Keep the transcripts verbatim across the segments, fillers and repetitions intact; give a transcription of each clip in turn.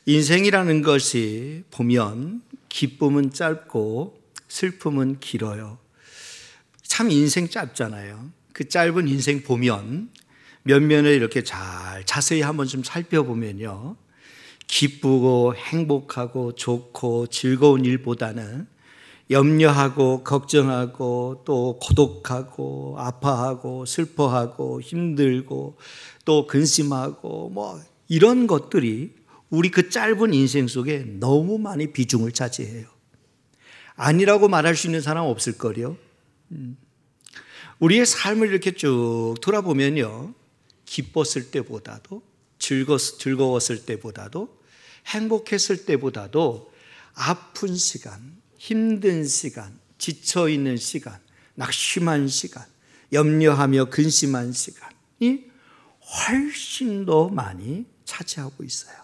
인생이라는 것이 보면 기쁨은 짧고 슬픔은 길어요. 참 인생 짧잖아요. 그 짧은 인생 보면 면면을 이렇게 잘 자세히 한번 좀 살펴보면요, 기쁘고 행복하고 좋고 즐거운 일보다는 염려하고 걱정하고 또 고독하고 아파하고 슬퍼하고 힘들고 또 근심하고 뭐 이런 것들이 우리 그 짧은 인생 속에 너무 많이 비중을 차지해요. 아니라고 말할 수 있는 사람 없을 거요. 우리의 삶을 이렇게 쭉 돌아보면요, 기뻤을 때보다도 즐거웠을 때보다도 행복했을 때보다도 아픈 시간, 힘든 시간, 지쳐있는 시간, 낙심한 시간, 염려하며 근심한 시간이 훨씬 더 많이 차지하고 있어요.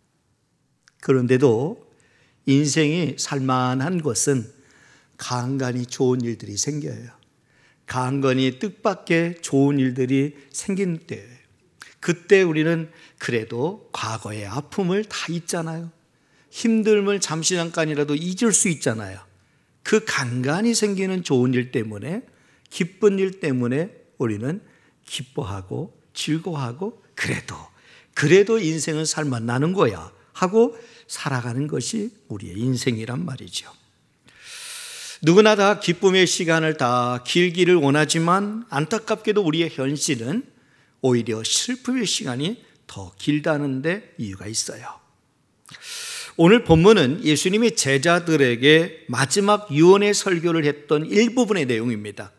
그런데도 인생이 살만한 것은 간간히 좋은 일들이 생겨요. 간간히 뜻밖의 좋은 일들이 생긴 때예요. 그때 우리는 그래도 과거의 아픔을 다 잊잖아요. 힘듦을 잠시 잠깐이라도 잊을 수 있잖아요. 그 간간히 생기는 좋은 일 때문에, 기쁜 일 때문에 우리는 기뻐하고 즐거워하고 그래도 그래도 인생은 살만나는 거야 하고 살아가는 것이 우리의 인생이란 말이죠. 누구나 다 기쁨의 시간을 다 길기를 원하지만 안타깝게도 우리의 현실은 오히려 슬픔의 시간이 더 길다는 데 이유가 있어요. 오늘 본문은 예수님이 제자들에게 마지막 유언의 설교를 했던 일부분의 내용입니다.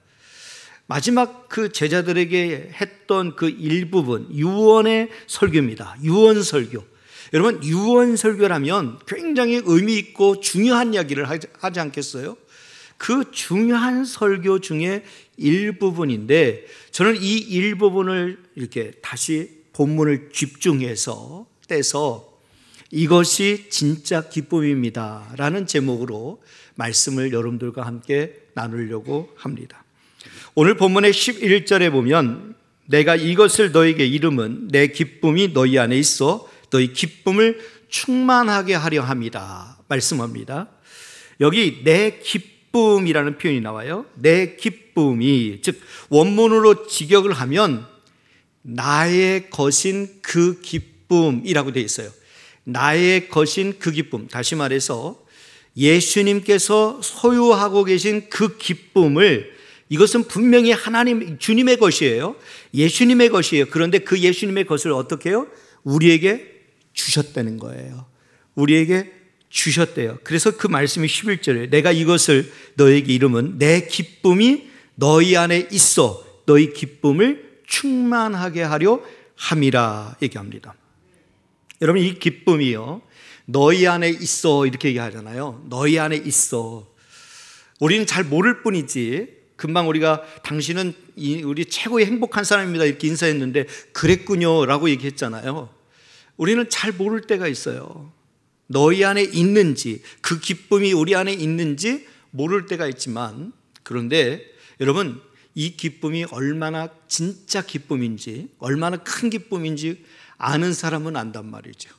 마지막 그 제자들에게 했던 그 일부분, 유언의 설교입니다. 유언 설교. 여러분, 유언 설교라면 굉장히 의미 있고 중요한 이야기를 하지 않겠어요? 그 중요한 설교 중에 일부분인데, 저는 이 일부분을 이렇게 다시 본문을 집중해서 떼서 이것이 진짜 기쁨입니다 라는 제목으로 말씀을 여러분들과 함께 나누려고 합니다. 오늘 본문의 십일 절에 보면 내가 이것을 너에게 이름은 내 기쁨이 너희 안에 있어 너희 기쁨을 충만하게 하려 함이다 말씀합니다. 여기 내 기쁨이라는 표현이 나와요. 내 기쁨이, 즉 원문으로 직역을 하면 나의 것인 그 기쁨이라고 되어 있어요. 나의 것인 그 기쁨. 다시 말해서 예수님께서 소유하고 계신 그 기쁨을, 이것은 분명히 하나님, 주님의 것이에요. 예수님의 것이에요. 그런데 그 예수님의 것을 어떻게 해요? 우리에게 주셨다는 거예요. 우리에게 주셨대요. 그래서 그 말씀이 십일 절에 내가 이것을 너에게 이름은 내 기쁨이 너희 안에 있어 너희 기쁨을 충만하게 하려 함이라 얘기합니다. 여러분, 이 기쁨이요, 너희 안에 있어 이렇게 얘기하잖아요. 너희 안에 있어. 우리는 잘 모를 뿐이지 금방 우리가 당신은 우리 최고의 행복한 사람입니다 이렇게 인사했는데 그랬군요 라고 얘기했잖아요. 우리는 잘 모를 때가 있어요. 너희 안에 있는지, 그 기쁨이 우리 안에 있는지 모를 때가 있지만, 그런데 여러분, 이 기쁨이 얼마나 진짜 기쁨인지, 얼마나 큰 기쁨인지 아는 사람은 안단 말이죠.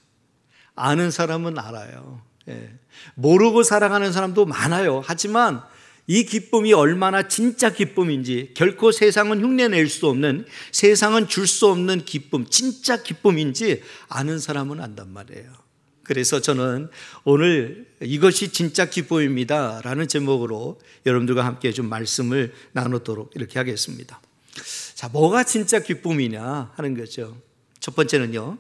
아는 사람은 알아요. 예. 모르고 살아가는 사람도 많아요. 하지만 이 기쁨이 얼마나 진짜 기쁨인지, 결코 세상은 흉내낼 수 없는, 세상은 줄 수 없는 기쁨, 진짜 기쁨인지 아는 사람은 안단 말이에요. 그래서 저는 오늘 이것이 진짜 기쁨입니다 라는 제목으로 여러분들과 함께 좀 말씀을 나누도록 이렇게 하겠습니다. 자, 뭐가 진짜 기쁨이냐 하는 거죠. 첫 번째는요,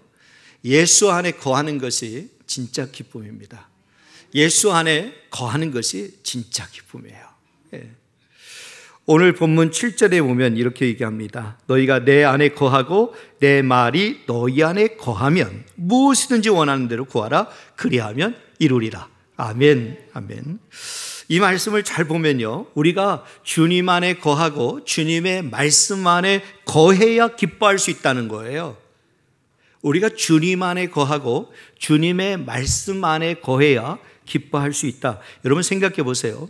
예수 안에 거하는 것이 진짜 기쁨입니다. 예수 안에 거하는 것이 진짜 기쁨이에요. 예. 오늘 본문 칠 절에 보면 이렇게 얘기합니다. 너희가 내 안에 거하고 내 말이 너희 안에 거하면 무엇이든지 원하는 대로 구하라. 그리하면 이루리라. 아멘. 아멘. 이 말씀을 잘 보면요, 우리가 주님 안에 거하고 주님의 말씀 안에 거해야 기뻐할 수 있다는 거예요. 우리가 주님 안에 거하고 주님의 말씀 안에 거해야 기뻐할 수 있다. 여러분 생각해 보세요.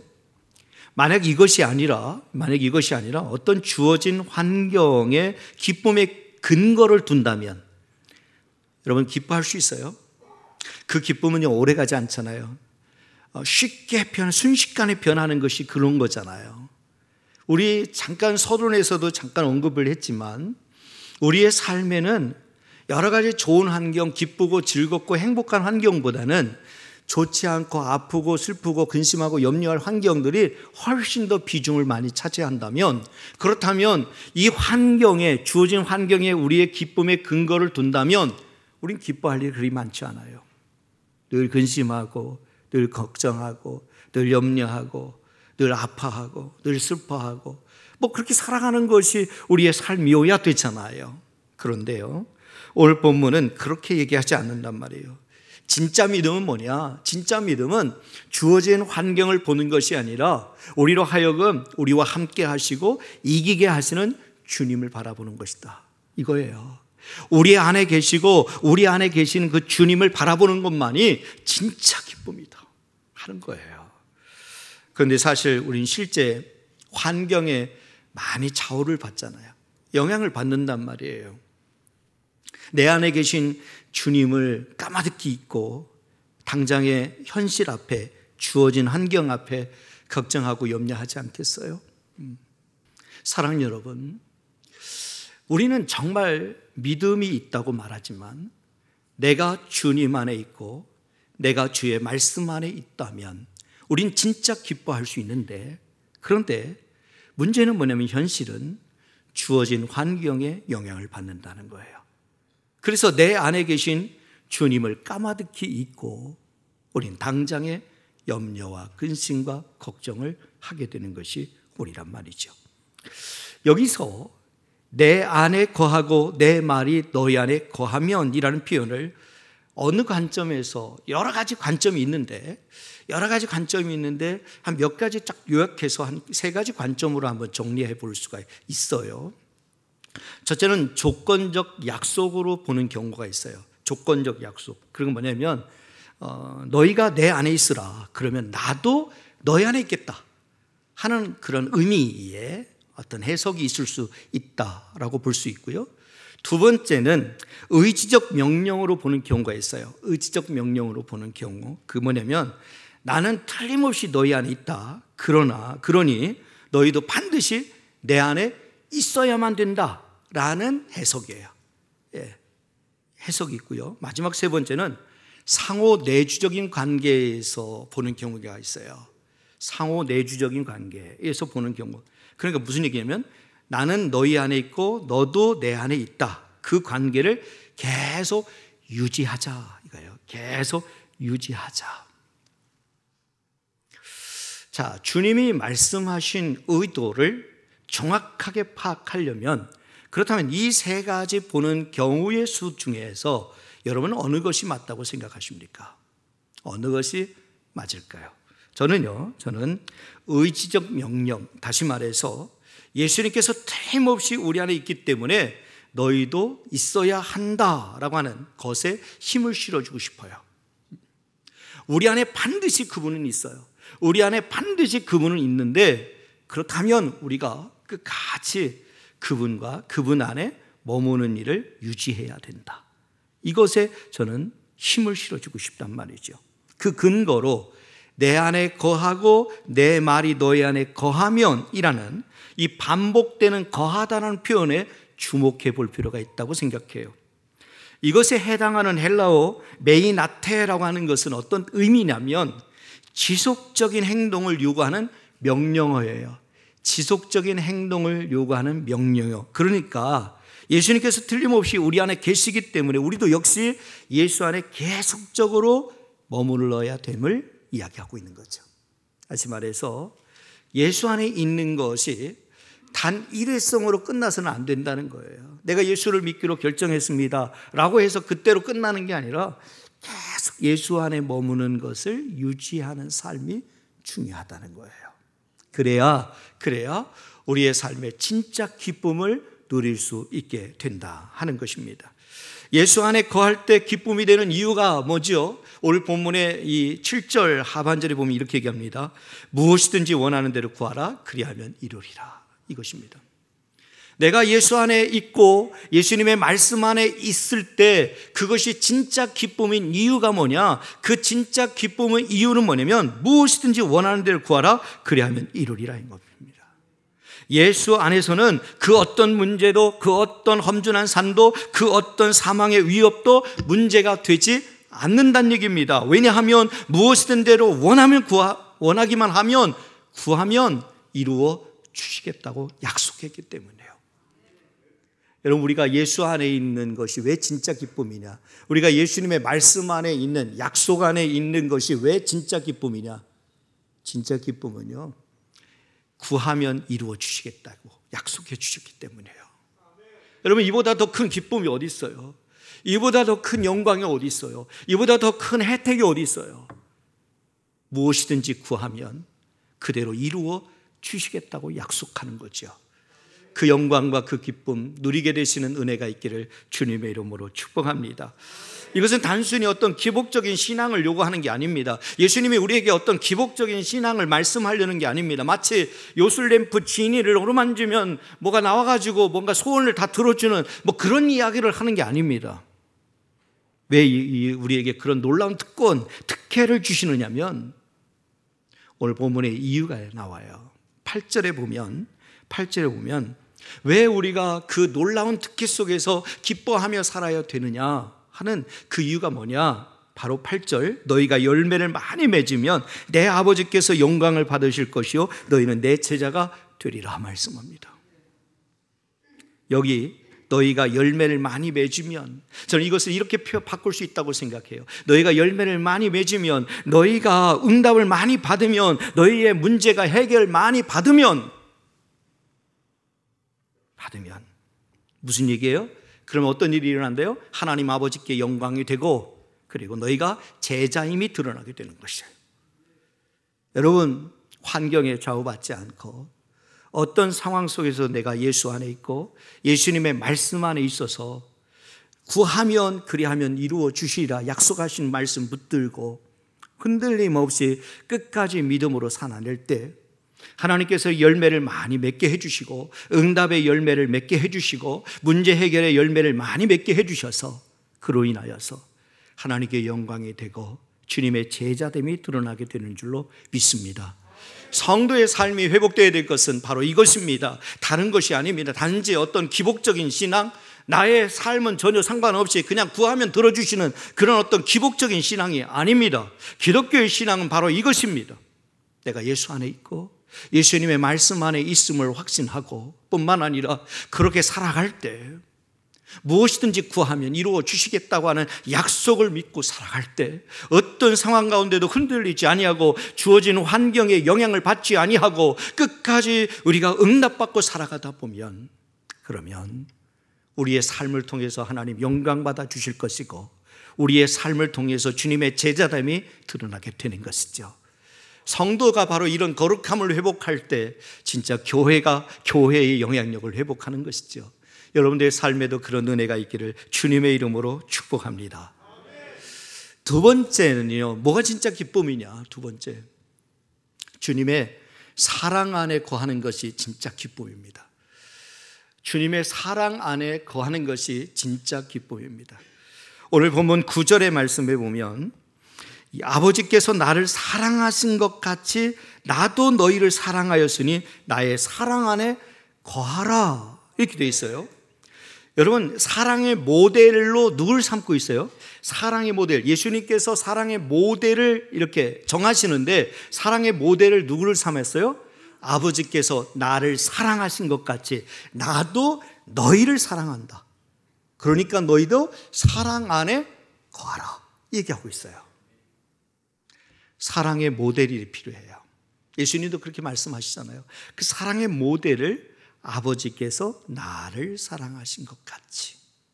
만약 이것이 아니라, 만약 이것이 아니라 어떤 주어진 환경에 기쁨의 근거를 둔다면 여러분 기뻐할 수 있어요? 그 기쁨은요 오래가지 않잖아요. 쉽게 변, 순식간에 변하는 것이 그런 거잖아요. 우리 잠깐 서론에서도 잠깐 언급을 했지만 우리의 삶에는 여러 가지 좋은 환경, 기쁘고 즐겁고 행복한 환경보다는 좋지 않고 아프고 슬프고 근심하고 염려할 환경들이 훨씬 더 비중을 많이 차지한다면, 그렇다면 이 환경에, 주어진 환경에 우리의 기쁨의 근거를 둔다면 우린 기뻐할 일이 그리 많지 않아요. 늘 근심하고 늘 걱정하고 늘 염려하고 늘 아파하고 늘 슬퍼하고 뭐 그렇게 살아가는 것이 우리의 삶이어야 되잖아요. 그런데요, 오늘 본문은 그렇게 얘기하지 않는단 말이에요. 진짜 믿음은 뭐냐? 진짜 믿음은 주어진 환경을 보는 것이 아니라 우리로 하여금 우리와 함께 하시고 이기게 하시는 주님을 바라보는 것이다, 이거예요. 우리 안에 계시고 우리 안에 계시는 그 주님을 바라보는 것만이 진짜 기쁨이다 하는 거예요. 그런데 사실 우린 실제 환경에 많이 좌우를 받잖아요. 영향을 받는단 말이에요. 내 안에 계신 주님을 까마득히 잊고 당장의 현실 앞에, 주어진 환경 앞에 걱정하고 염려하지 않겠어요? 사랑하는 여러분, 우리는 정말 믿음이 있다고 말하지만 내가 주님 안에 있고 내가 주의 말씀 안에 있다면 우린 진짜 기뻐할 수 있는데, 그런데 문제는 뭐냐면 현실은 주어진 환경에 영향을 받는다는 거예요. 그래서 내 안에 계신 주님을 까마득히 잊고 우린 당장의 염려와 근심과 걱정을 하게 되는 것이 우리란 말이죠. 여기서 내 안에 거하고 내 말이 너희 안에 거하면 이라는 표현을 어느 관점에서, 여러 가지 관점이 있는데 여러 가지 관점이 있는데 한 몇 가지 쫙 요약해서 한 세 가지 관점으로 한번 정리해 볼 수가 있어요. 첫째는 조건적 약속으로 보는 경우가 있어요. 조건적 약속. 그건 뭐냐면 어, 너희가 내 안에 있으라, 그러면 나도 너희 안에 있겠다 하는 그런 의미의 어떤 해석이 있을 수 있다라고 볼 수 있고요. 두 번째는 의지적 명령으로 보는 경우가 있어요. 의지적 명령으로 보는 경우, 그 뭐냐면 나는 틀림없이 너희 안에 있다, 그러나 그러니 너희도 반드시 내 안에 있어야만 된다라는 해석이에요. 예, 해석이 있고요. 마지막 세 번째는 상호 내주적인 관계에서 보는 경우가 있어요. 상호 내주적인 관계에서 보는 경우. 그러니까 무슨 얘기냐면 나는 너희 안에 있고 너도 내 안에 있다, 그 관계를 계속 유지하자 이거예요. 계속 유지하자. 자, 주님이 말씀하신 의도를 정확하게 파악하려면, 그렇다면 이 세 가지 보는 경우의 수 중에서 여러분은 어느 것이 맞다고 생각하십니까? 어느 것이 맞을까요? 저는요, 저는 의지적 명령, 다시 말해서 예수님께서 틀림없이 우리 안에 있기 때문에 너희도 있어야 한다라고 하는 것에 힘을 실어주고 싶어요. 우리 안에 반드시 그분은 있어요. 우리 안에 반드시 그분은 있는데, 그렇다면 우리가 끝까지 그분과 그분 안에 머무는 일을 유지해야 된다. 이것에 저는 힘을 실어주고 싶단 말이죠. 그 근거로 내 안에 거하고 내 말이 너희 안에 거하면 이라는 이 반복되는 거하다는 표현에 주목해 볼 필요가 있다고 생각해요. 이것에 해당하는 헬라어 메이나테라고 하는 것은 어떤 의미냐면 지속적인 행동을 요구하는 명령어예요. 지속적인 행동을 요구하는 명령어. 그러니까 예수님께서 틀림없이 우리 안에 계시기 때문에 우리도 역시 예수 안에 계속적으로 머물러야 됨을 이야기하고 있는 거죠. 다시 말해서 예수 안에 있는 것이 단 일회성으로 끝나서는 안 된다는 거예요. 내가 예수를 믿기로 결정했습니다 라고 해서 그때로 끝나는 게 아니라 계속 예수 안에 머무는 것을 유지하는 삶이 중요하다는 거예요. 그래야 그래야 우리의 삶의 진짜 기쁨을 누릴 수 있게 된다 하는 것입니다. 예수 안에 거할 때 기쁨이 되는 이유가 뭐죠? 오늘 본문의 이 칠 절 하반절에 보면 이렇게 얘기합니다. 무엇이든지 원하는 대로 구하라, 그리하면 이루리라, 이것입니다. 내가 예수 안에 있고 예수님의 말씀 안에 있을 때 그것이 진짜 기쁨인 이유가 뭐냐? 그 진짜 기쁨의 이유는 뭐냐면 무엇이든지 원하는 대로 구하라 그리하면 이루리라 인 겁니다. 예수 안에서는 그 어떤 문제도, 그 어떤 험준한 산도, 그 어떤 사망의 위협도 문제가 되지 않는다는 얘기입니다. 왜냐하면 무엇이든 대로 원하면 구하, 원하기만 하면 구하면 이루어 주시겠다고 약속했기 때문에요. 여러분, 우리가 예수 안에 있는 것이 왜 진짜 기쁨이냐? 우리가 예수님의 말씀 안에 있는, 약속 안에 있는 것이 왜 진짜 기쁨이냐? 진짜 기쁨은요, 구하면 이루어 주시겠다고 약속해 주셨기 때문에요. 여러분, 이보다 더 큰 기쁨이 어디 있어요? 이보다 더 큰 영광이 어디 있어요? 이보다 더 큰 혜택이 어디 있어요? 무엇이든지 구하면 그대로 이루어 주시겠다고 약속하는 거죠. 그 영광과 그 기쁨 누리게 되시는 은혜가 있기를 주님의 이름으로 축복합니다. 이것은 단순히 어떤 기복적인 신앙을 요구하는 게 아닙니다. 예수님이 우리에게 어떤 기복적인 신앙을 말씀하려는 게 아닙니다. 마치 요술램프 지니를 어루만지면 뭐가 나와가지고 뭔가 소원을 다 들어주는 뭐 그런 이야기를 하는 게 아닙니다. 왜 우리에게 그런 놀라운 특권, 특혜를 주시느냐면 오늘 본문에 이유가 나와요. 팔 절에 보면 팔 절에 보면 왜 우리가 그 놀라운 특혜 속에서 기뻐하며 살아야 되느냐 하는 그 이유가 뭐냐? 바로 팔 절, 너희가 열매를 많이 맺으면 내 아버지께서 영광을 받으실 것이요 너희는 내 제자가 되리라 말씀합니다. 여기 너희가 열매를 많이 맺으면, 저는 이것을 이렇게 바꿀 수 있다고 생각해요. 너희가 열매를 많이 맺으면, 너희가 응답을 많이 받으면, 너희의 문제가 해결 많이 받으면 받으면 무슨 얘기예요? 그러면 어떤 일이 일어난대요? 하나님 아버지께 영광이 되고 그리고 너희가 제자임이 드러나게 되는 것이에요. 여러분, 환경에 좌우받지 않고 어떤 상황 속에서 내가 예수 안에 있고 예수님의 말씀 안에 있어서 구하면 그리하면 이루어 주시리라 약속하신 말씀 붙들고 흔들림 없이 끝까지 믿음으로 살아낼 때 하나님께서 열매를 많이 맺게 해주시고 응답의 열매를 맺게 해주시고 문제 해결의 열매를 많이 맺게 해주셔서 그로 인하여서 하나님께 영광이 되고 주님의 제자됨이 드러나게 되는 줄로 믿습니다. 성도의 삶이 회복되어야 될 것은 바로 이것입니다. 다른 것이 아닙니다. 단지 어떤 기복적인 신앙, 나의 삶은 전혀 상관없이 그냥 구하면 들어주시는 그런 어떤 기복적인 신앙이 아닙니다. 기독교의 신앙은 바로 이것입니다. 내가 예수 안에 있고 예수님의 말씀 안에 있음을 확신하고 뿐만 아니라 그렇게 살아갈 때 무엇이든지 구하면 이루어 주시겠다고 하는 약속을 믿고 살아갈 때 어떤 상황 가운데도 흔들리지 아니하고 주어진 환경에 영향을 받지 아니하고 끝까지 우리가 응답받고 살아가다 보면 그러면 우리의 삶을 통해서 하나님 영광 받아 주실 것이고 우리의 삶을 통해서 주님의 제자됨이 드러나게 되는 것이죠. 성도가 바로 이런 거룩함을 회복할 때 진짜 교회가 교회의 영향력을 회복하는 것이죠. 여러분들의 삶에도 그런 은혜가 있기를 주님의 이름으로 축복합니다. 두 번째는요, 뭐가 진짜 기쁨이냐? 두 번째, 주님의 사랑 안에 거하는 것이 진짜 기쁨입니다. 주님의 사랑 안에 거하는 것이 진짜 기쁨입니다. 오늘 본문 구 절의 말씀에 보면 아버지께서 나를 사랑하신 것 같이 나도 너희를 사랑하였으니 나의 사랑 안에 거하라 이렇게 되어 있어요. 여러분, 사랑의 모델로 누굴 삼고 있어요? 사랑의 모델, 예수님께서 사랑의 모델을 이렇게 정하시는데 사랑의 모델을 누구를 삼았어요? 아버지께서 나를 사랑하신 것 같이 나도 너희를 사랑한다. 그러니까 너희도 사랑 안에 거하라 얘기하고 있어요. 사랑의 모델이 필요해요. 예수님도 그렇게 말씀하시잖아요. 그 사랑의 모델을 아버지께서 나를 사랑하신 것 같이.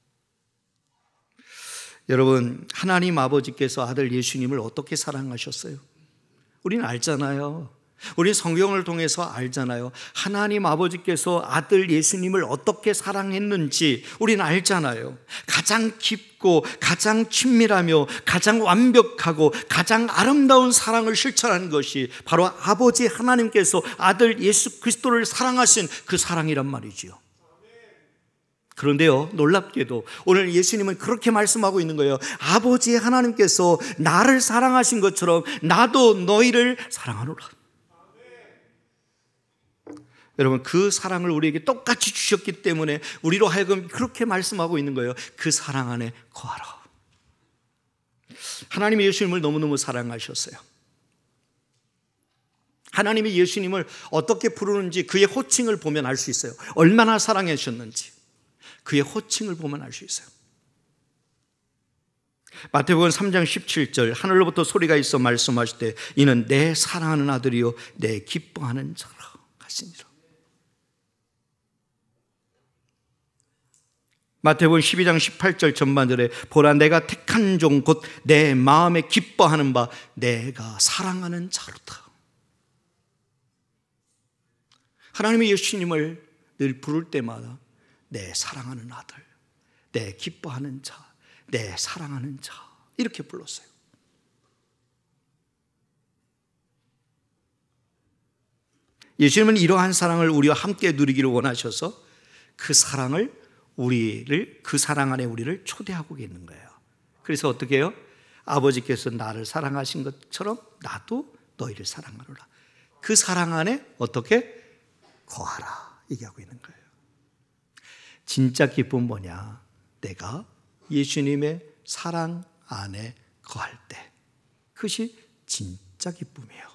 여러분, 하나님 아버지께서 아들 예수님을 어떻게 사랑하셨어요? 우리는 알잖아요. 우리 성경을 통해서 알잖아요. 하나님 아버지께서 아들 예수님을 어떻게 사랑했는지 우리는 알잖아요. 가장 깊고 가장 친밀하며 가장 완벽하고 가장 아름다운 사랑을 실천하는 것이 바로 아버지 하나님께서 아들 예수 그리스도를 사랑하신 그 사랑이란 말이지요. 그런데요, 놀랍게도 오늘 예수님은 그렇게 말씀하고 있는 거예요. 아버지 하나님께서 나를 사랑하신 것처럼 나도 너희를 사랑하노라. 여러분, 그 사랑을 우리에게 똑같이 주셨기 때문에 우리로 하여금 그렇게 말씀하고 있는 거예요. 그 사랑 안에 거하라. 하나님이 예수님을 너무너무 사랑하셨어요. 하나님이 예수님을 어떻게 부르는지 그의 호칭을 보면 알 수 있어요. 얼마나 사랑해 주셨는지 그의 호칭을 보면 알 수 있어요. 마태복음 삼 장 십칠 절, 하늘로부터 소리가 있어 말씀하실 때 이는 내 사랑하는 아들이요 내 기뻐하는 자라 하시니라. 마태복음 십이 장 십팔 절 전반절에 보라 내가 택한 종 곧 내 마음에 기뻐하는 바 내가 사랑하는 자로다. 하나님이 예수님을 늘 부를 때마다 내 사랑하는 아들, 내 기뻐하는 자, 내 사랑하는 자 이렇게 불렀어요. 예수님은 이러한 사랑을 우리와 함께 누리기를 원하셔서 그 사랑을 우리를 그 사랑 안에 우리를 초대하고 있는 거예요. 그래서 어떻게 해요? 아버지께서 나를 사랑하신 것처럼 나도 너희를 사랑하노라. 그 사랑 안에 어떻게 거하라 얘기하고 있는 거예요. 진짜 기쁨은 뭐냐? 내가 예수님의 사랑 안에 거할 때 그것이 진짜 기쁨이에요.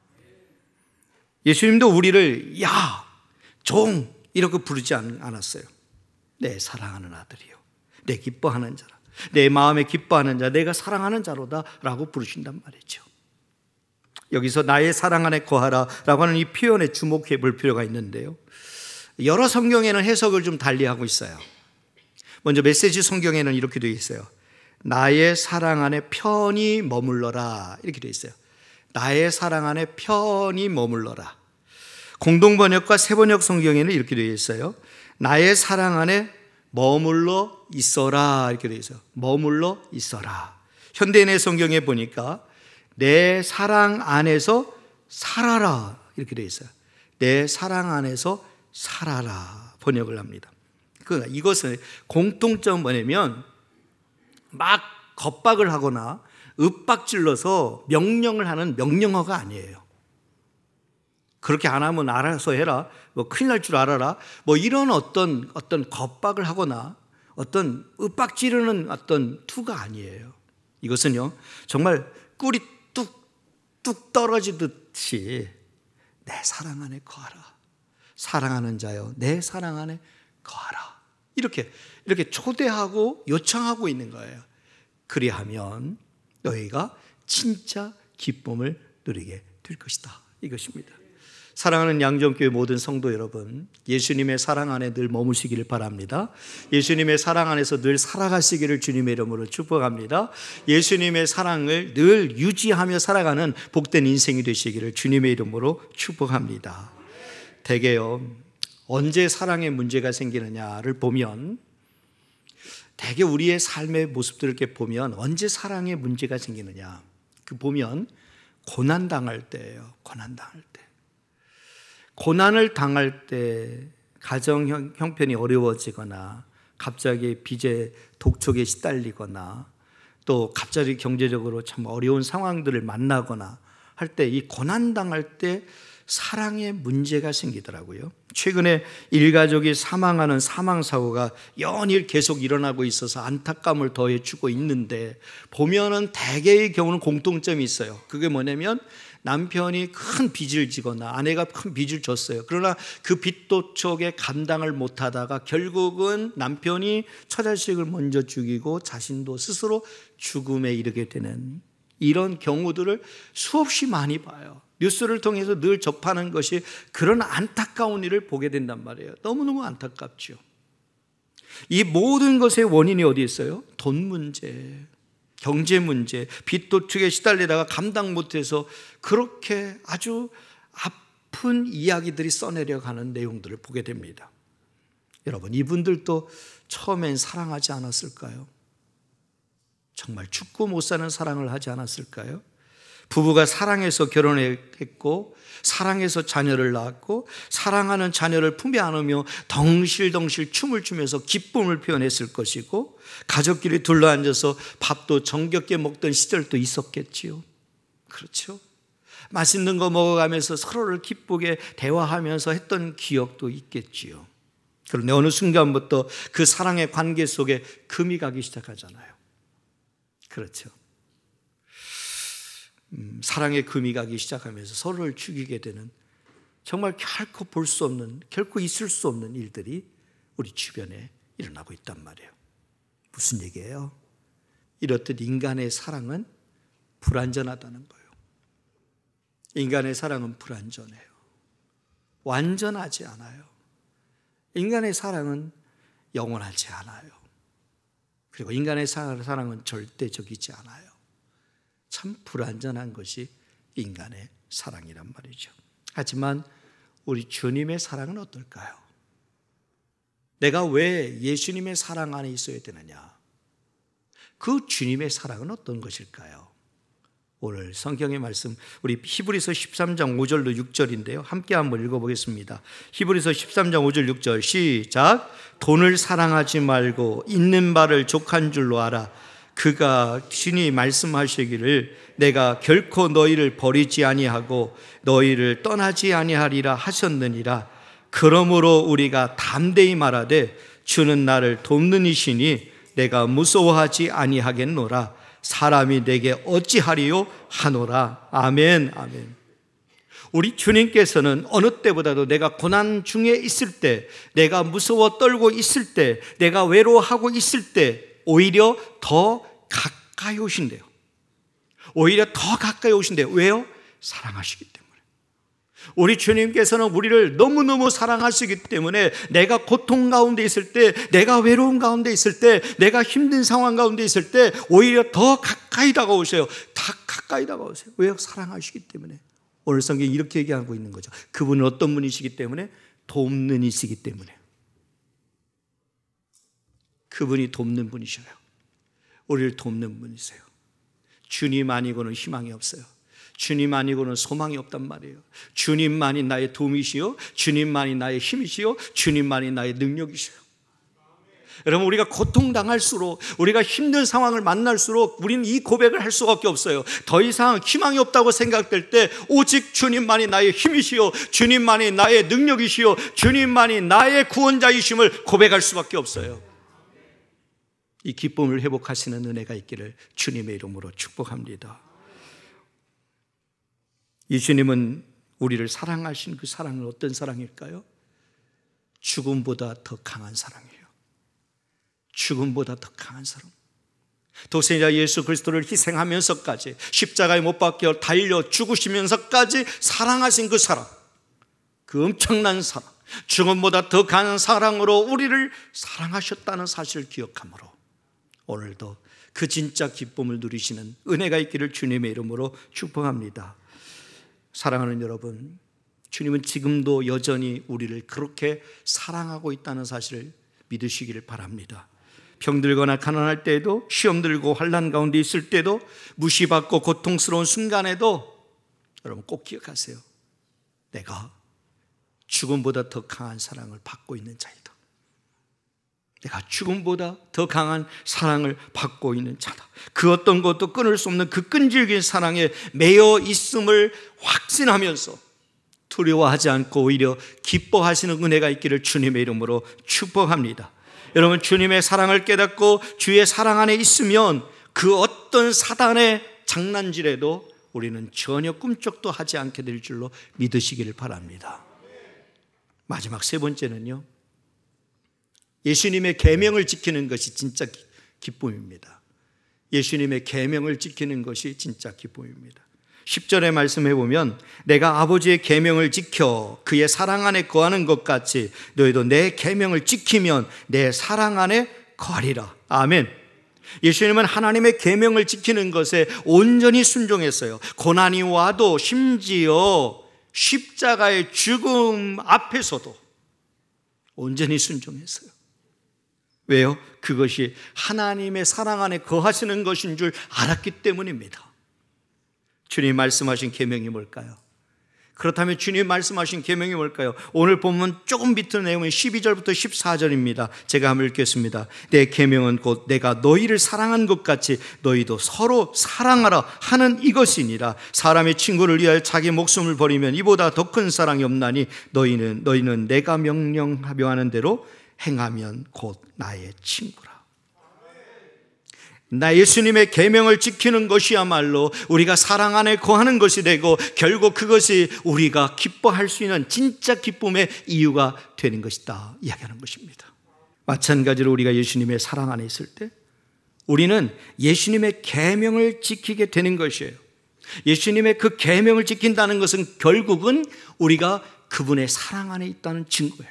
예수님도 우리를 야, 종 이렇게 부르지 않았어요. 내 사랑하는 아들이요 내 기뻐하는 자라, 내 마음에 기뻐하는 자, 내가 사랑하는 자로다 라고 부르신단 말이죠. 여기서 나의 사랑 안에 거하라 라고 하는 이 표현에 주목해 볼 필요가 있는데요, 여러 성경에는 해석을 좀 달리하고 있어요. 먼저 메시지 성경에는 이렇게 되어 있어요. 나의 사랑 안에 편히 머물러라 이렇게 되어 있어요. 나의 사랑 안에 편히 머물러라. 공동번역과 새번역 성경에는 이렇게 되어 있어요. 나의 사랑 안에 머물러 있어라 이렇게 되어 있어요. 머물러 있어라. 현대인의 성경에 보니까 내 사랑 안에서 살아라 이렇게 되어 있어요. 내 사랑 안에서 살아라 번역을 합니다. 그러니까 이것은 공통점 뭐냐면 막 겁박을 하거나 윽박질러서 명령을 하는 명령어가 아니에요. 그렇게 안 하면 알아서 해라, 뭐 큰일 날 줄 알아라, 뭐 이런 어떤 어떤 겁박을 하거나 어떤 윽박지르는 어떤 투가 아니에요. 이것은요 정말 꿀이 뚝뚝 떨어지듯이 내 사랑 안에 거하라. 사랑하는 자여 내 사랑 안에 거하라. 이렇게 이렇게 초대하고 요청하고 있는 거예요. 그리하면 너희가 진짜 기쁨을 누리게 될 것이다 이것입니다. 사랑하는 양정교회 모든 성도 여러분, 예수님의 사랑 안에 늘 머무시기를 바랍니다. 예수님의 사랑 안에서 늘 살아가시기를 주님의 이름으로 축복합니다. 예수님의 사랑을 늘 유지하며 살아가는 복된 인생이 되시기를 주님의 이름으로 축복합니다. 대개요, 언제 사랑에 문제가 생기느냐를 보면, 대개 우리의 삶의 모습들을 이렇게 보면 언제 사랑에 문제가 생기느냐, 그 보면 고난당할 때예요. 고난당할 때. 고난을 당할 때 가정 형편이 어려워지거나 갑자기 빚에 독촉에 시달리거나 또 갑자기 경제적으로 참 어려운 상황들을 만나거나 할 때 이 고난당할 때 사랑에 문제가 생기더라고요. 최근에 일가족이 사망하는 사망사고가 연일 계속 일어나고 있어서 안타까움을 더해주고 있는데, 보면은 대개의 경우는 공통점이 있어요. 그게 뭐냐면 남편이 큰 빚을 지거나 아내가 큰 빚을 졌어요. 그러나 그 빚도촉에 감당을 못하다가 결국은 남편이 처자식을 먼저 죽이고 자신도 스스로 죽음에 이르게 되는 이런 경우들을 수없이 많이 봐요. 뉴스를 통해서 늘 접하는 것이 그런 안타까운 일을 보게 된단 말이에요. 너무너무 안타깝죠. 이 모든 것의 원인이 어디 있어요? 돈 문제, 경제 문제, 빚도축에 시달리다가 감당 못해서 그렇게 아주 아픈 이야기들이 써내려가는 내용들을 보게 됩니다. 여러분, 이분들도 처음엔 사랑하지 않았을까요? 정말 죽고 못 사는 사랑을 하지 않았을까요? 부부가 사랑해서 결혼했고 사랑해서 자녀를 낳았고 사랑하는 자녀를 품에 안으며 덩실덩실 춤을 추면서 기쁨을 표현했을 것이고 가족끼리 둘러앉아서 밥도 정겹게 먹던 시절도 있었겠지요. 그렇죠? 맛있는 거 먹어가면서 서로를 기쁘게 대화하면서 했던 기억도 있겠지요. 그런데 어느 순간부터 그 사랑의 관계 속에 금이 가기 시작하잖아요. 그렇죠? 음, 사랑의 금이 가기 시작하면서 서로를 죽이게 되는 정말 결코 볼 수 없는, 결코 있을 수 없는 일들이 우리 주변에 일어나고 있단 말이에요. 무슨 얘기예요? 이렇듯 인간의 사랑은 불완전하다는 거예요. 인간의 사랑은 불완전해요. 완전하지 않아요. 인간의 사랑은 영원하지 않아요. 그리고 인간의 사랑은 절대적이지 않아요. 참 불완전한 것이 인간의 사랑이란 말이죠. 하지만 우리 주님의 사랑은 어떨까요? 내가 왜 예수님의 사랑 안에 있어야 되느냐? 그 주님의 사랑은 어떤 것일까요? 오늘 성경의 말씀, 우리 히브리서 십삼 장 오 절로 육 절인데요. 함께 한번 읽어보겠습니다. 히브리서 십삼 장 오 절 육 절 시작. 돈을 사랑하지 말고 있는 바를 족한 줄로 알아. 그가 신이 말씀하시기를 내가 결코 너희를 버리지 아니하고 너희를 떠나지 아니하리라 하셨느니라. 그러므로 우리가 담대히 말하되 주는 나를 돕는 이시니 내가 무서워하지 아니하겠노라. 사람이 내게 어찌하리요 하노라. 아멘, 아멘. 우리 주님께서는 어느 때보다도 내가 고난 중에 있을 때, 내가 무서워 떨고 있을 때, 내가 외로워하고 있을 때 오히려 더 가까이 오신대요. 오히려 더 가까이 오신대요. 왜요? 사랑하시기 때문에. 우리 주님께서는 우리를 너무너무 사랑하시기 때문에 내가 고통 가운데 있을 때, 내가 외로운 가운데 있을 때, 내가 힘든 상황 가운데 있을 때 오히려 더 가까이 다가오세요. 다 가까이 다가오세요. 왜요? 사랑하시기 때문에. 오늘 성경이 이렇게 얘기하고 있는 거죠. 그분은 어떤 분이시기 때문에? 돕는 이시기 때문에. 그분이 돕는 분이셔요. 우리를 돕는 분이세요. 주님 아니고는 희망이 없어요. 주님 아니고는 소망이 없단 말이에요. 주님만이 나의 도움이시요, 주님만이 나의 힘이시요, 주님만이 나의 능력이시요. 여러분, 우리가 고통당할수록, 우리가 힘든 상황을 만날수록 우리는 이 고백을 할 수밖에 없어요. 더 이상 희망이 없다고 생각될 때 오직 주님만이 나의 힘이시요, 주님만이 나의 능력이시요, 주님만이 나의 구원자이심을 고백할 수밖에 없어요. 이 기쁨을 회복하시는 은혜가 있기를 주님의 이름으로 축복합니다. 이 주님은 우리를 사랑하신 그 사랑은 어떤 사랑일까요? 죽음보다 더 강한 사랑이에요. 죽음보다 더 강한 사랑. 독생자 예수 그리스도를 희생하면서까지 십자가에 못 박혀 달려 죽으시면서까지 사랑하신 그 사랑, 그 엄청난 사랑, 죽음보다 더 강한 사랑으로 우리를 사랑하셨다는 사실을 기억함으로 오늘도 그 진짜 기쁨을 누리시는 은혜가 있기를 주님의 이름으로 축복합니다. 사랑하는 여러분, 주님은 지금도 여전히 우리를 그렇게 사랑하고 있다는 사실을 믿으시기를 바랍니다. 병들거나 가난할 때에도, 시험 들고 환난 가운데 있을 때도, 무시받고 고통스러운 순간에도 여러분 꼭 기억하세요. 내가 죽음보다 더 강한 사랑을 받고 있는 자이다. 내가 죽음보다 더 강한 사랑을 받고 있는 자다. 그 어떤 것도 끊을 수 없는 그 끈질긴 사랑에 매여 있음을 확신하면서 두려워하지 않고 오히려 기뻐하시는 은혜가 있기를 주님의 이름으로 축복합니다. 여러분, 주님의 사랑을 깨닫고 주의 사랑 안에 있으면 그 어떤 사단의 장난질에도 우리는 전혀 꿈쩍도 하지 않게 될 줄로 믿으시기를 바랍니다. 마지막 세 번째는요, 예수님의 계명을 지키는 것이 진짜 기쁨입니다. 예수님의 계명을 지키는 것이 진짜 기쁨입니다. 십 절에 말씀해 보면 내가 아버지의 계명을 지켜 그의 사랑 안에 거하는 것 같이 너희도 내 계명을 지키면 내 사랑 안에 거하리라. 아멘. 예수님은 하나님의 계명을 지키는 것에 온전히 순종했어요. 고난이 와도 심지어 십자가의 죽음 앞에서도 온전히 순종했어요. 왜요? 그것이 하나님의 사랑 안에 거하시는 것인 줄 알았기 때문입니다. 주님 말씀하신 계명이 뭘까요? 그렇다면 주님 말씀하신 계명이 뭘까요? 오늘 본문 조금 밑으로 내보면 십이 절부터 십사 절입니다. 제가 한번 읽겠습니다. 내 계명은 곧 내가 너희를 사랑한 것 같이 너희도 서로 사랑하라 하는 이것이니라. 사람의 친구를 위하여 자기 목숨을 버리면 이보다 더 큰 사랑이 없나니 너희는 너희는 내가 명령하는 대로 행하면 곧 나의 친구라. 나 예수님의 계명을 지키는 것이야말로 우리가 사랑 안에 거하는 것이 되고 결국 그것이 우리가 기뻐할 수 있는 진짜 기쁨의 이유가 되는 것이다 이야기하는 것입니다. 마찬가지로 우리가 예수님의 사랑 안에 있을 때 우리는 예수님의 계명을 지키게 되는 것이에요. 예수님의 그 계명을 지킨다는 것은 결국은 우리가 그분의 사랑 안에 있다는 증거예요.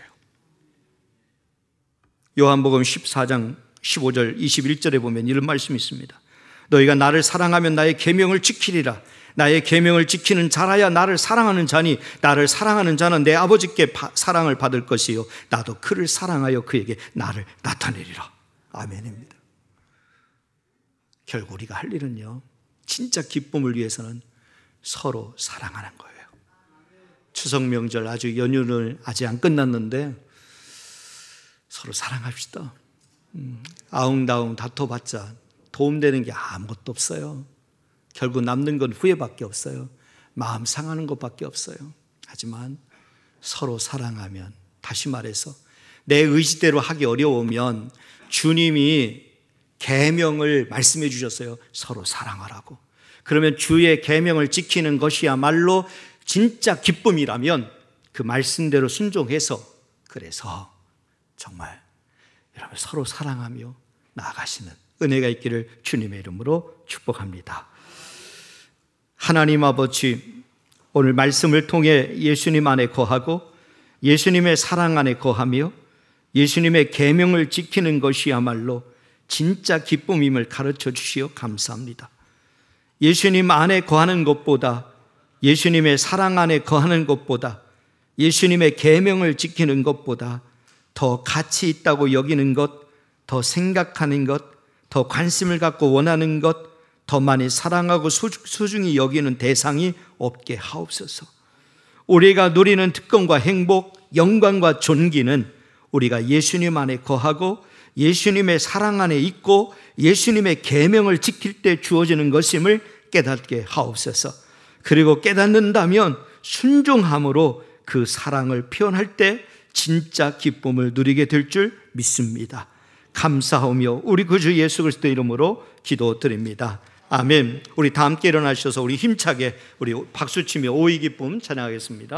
요한복음 십사 장 십오 절 이십일 절에 보면 이런 말씀이 있습니다. 너희가 나를 사랑하면 나의 계명을 지키리라. 나의 계명을 지키는 자라야 나를 사랑하는 자니 나를 사랑하는 자는 내 아버지께 바, 사랑을 받을 것이요 나도 그를 사랑하여 그에게 나를 나타내리라. 아멘입니다. 결국 우리가 할 일은요, 진짜 기쁨을 위해서는 서로 사랑하는 거예요. 추석 명절 아주 연휴를 아직 안 끝났는데 서로 사랑합시다. 음, 아웅다웅 다퉈봤자 도움되는 게 아무것도 없어요. 결국 남는 건 후회밖에 없어요. 마음 상하는 것밖에 없어요. 하지만 서로 사랑하면, 다시 말해서 내 의지대로 하기 어려우면 주님이 계명을 말씀해 주셨어요. 서로 사랑하라고. 그러면 주의 계명을 지키는 것이야말로 진짜 기쁨이라면 그 말씀대로 순종해서, 그래서 정말 여러분 서로 사랑하며 나아가시는 은혜가 있기를 주님의 이름으로 축복합니다. 하나님 아버지, 오늘 말씀을 통해 예수님 안에 거하고 예수님의 사랑 안에 거하며 예수님의 계명을 지키는 것이야말로 진짜 기쁨임을 가르쳐 주시어 감사합니다. 예수님 안에 거하는 것보다, 예수님의 사랑 안에 거하는 것보다, 예수님의 계명을 지키는 것보다 더 가치 있다고 여기는 것, 더 생각하는 것, 더 관심을 갖고 원하는 것, 더 많이 사랑하고 소중히 여기는 대상이 없게 하옵소서. 우리가 누리는 특권과 행복, 영광과 존귀는 우리가 예수님 안에 거하고 예수님의 사랑 안에 있고 예수님의 계명을 지킬 때 주어지는 것임을 깨닫게 하옵소서. 그리고 깨닫는다면 순종함으로 그 사랑을 표현할 때 진짜 기쁨을 누리게 될 줄 믿습니다. 감사하며 우리 구주 예수 그리스도의 이름으로 기도드립니다. 아멘. 우리 다 함께 일어나셔서 우리 힘차게 우리 박수치며 오이 기쁨 찬양하겠습니다.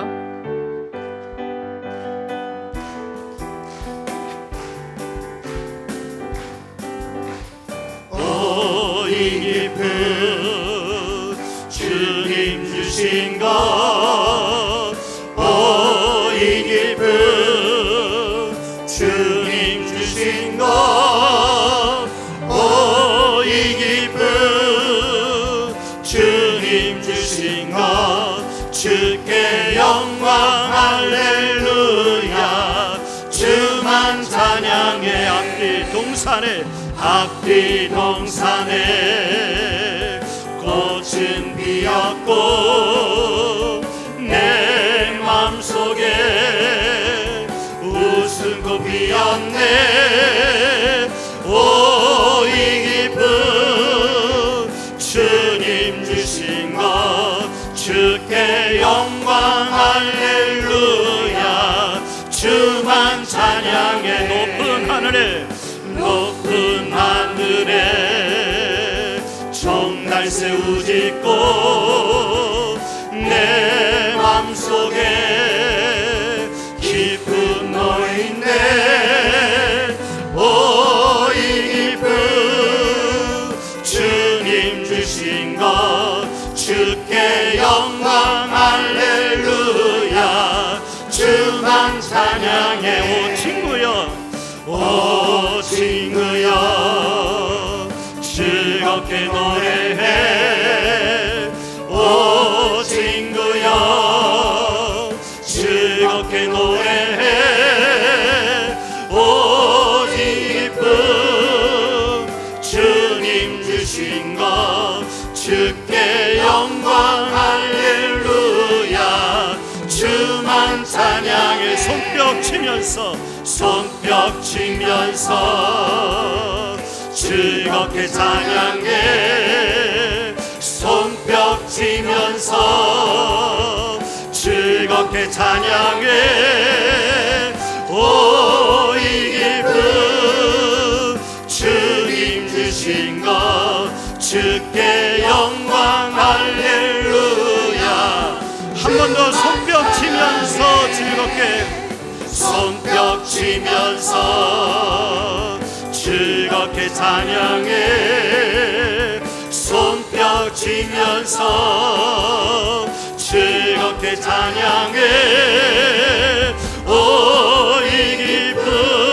오이 기쁨 주님 주신 것, 오이 기쁨 주님 주신 것, 오이 기쁨 주님 주신 것, 주께 영광 할렐루야. 주만 찬양해. 앞뒤 동산에 앞뒤 동산에 꽃은 피었고 내 맘속에 웃음꽃 피었네. 오이 기쁨 주님 주신 것, 주께 영광 할렐루야. 주만 찬양해. 높은 하늘에 높은 하늘에 정날 세우짖고 내 맘속에 기쁜 너희네. 오이 기쁨 주님 주신 것, 주께 영광 할렐루야. 주만 찬양해. 오 친구여, 오 친구여 즐겁게 노래해. 오 친구여 즐겁게 노래해. 오 기쁨 주님 주신 것, 주께 주께 영광 할렐루야. 주만 찬양해. 손뼉 치면서 손뼉 치면서 즐겁게 찬양해. 손뼉 치면서 즐겁게 찬양해. 오, 이 기쁨 주님 주신 것 주께 영광 할렐루야. 한 번 더 손뼉 치면서 즐겁게 손뼉 치면서 즐겁게 찬양해. 손뼉 치면서 즐겁게 찬양해. 오, 이 기쁨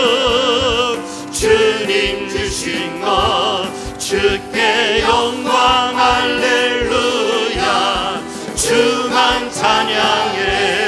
주님 주신 것 주께 영광 할렐루야. 주만 찬양해.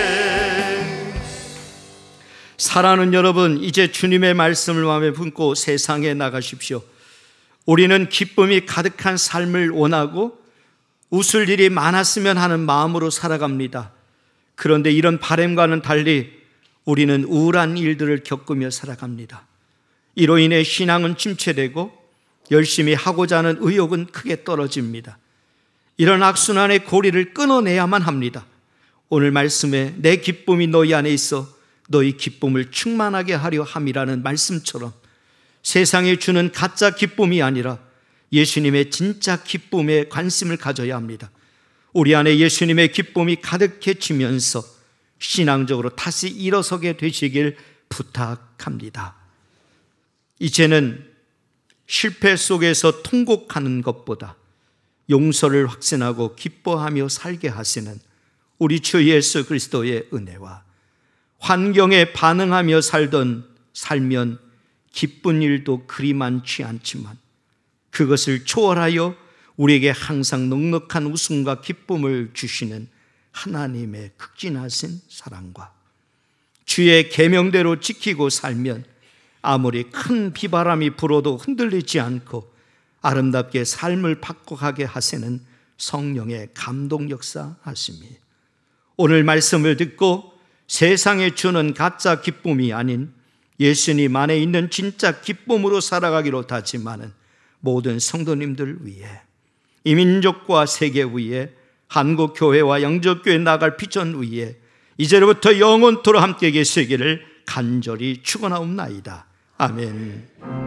사랑하는 여러분, 이제 주님의 말씀을 마음에 품고 세상에 나가십시오. 우리는 기쁨이 가득한 삶을 원하고 웃을 일이 많았으면 하는 마음으로 살아갑니다. 그런데 이런 바람과는 달리 우리는 우울한 일들을 겪으며 살아갑니다. 이로 인해 신앙은 침체되고 열심히 하고자 하는 의욕은 크게 떨어집니다. 이런 악순환의 고리를 끊어내야만 합니다. 오늘 말씀에 내 기쁨이 너희 안에 있어 너희 기쁨을 충만하게 하려 함이라는 말씀처럼 세상에 주는 가짜 기쁨이 아니라 예수님의 진짜 기쁨에 관심을 가져야 합니다. 우리 안에 예수님의 기쁨이 가득해지면서 신앙적으로 다시 일어서게 되시길 부탁합니다. 이제는 실패 속에서 통곡하는 것보다 용서를 확신하고 기뻐하며 살게 하시는 우리 주 예수 그리스도의 은혜와 환경에 반응하며 살던 살면 기쁜 일도 그리 많지 않지만 그것을 초월하여 우리에게 항상 넉넉한 웃음과 기쁨을 주시는 하나님의 극진하신 사랑과 주의 계명대로 지키고 살면 아무리 큰 비바람이 불어도 흔들리지 않고 아름답게 삶을 바꿔가게 하시는 성령의 감동 역사 하심이 오늘 말씀을 듣고 세상에 주는 가짜 기쁨이 아닌 예수님 안에 있는 진짜 기쁨으로 살아가기로 다짐하는 모든 성도님들 위해 이 민족과 세계 위에 한국교회와 영적교회 나갈 비전 위에 이제로부터 영원토록 함께 계시기를 간절히 축원하옵나이다. 아멘.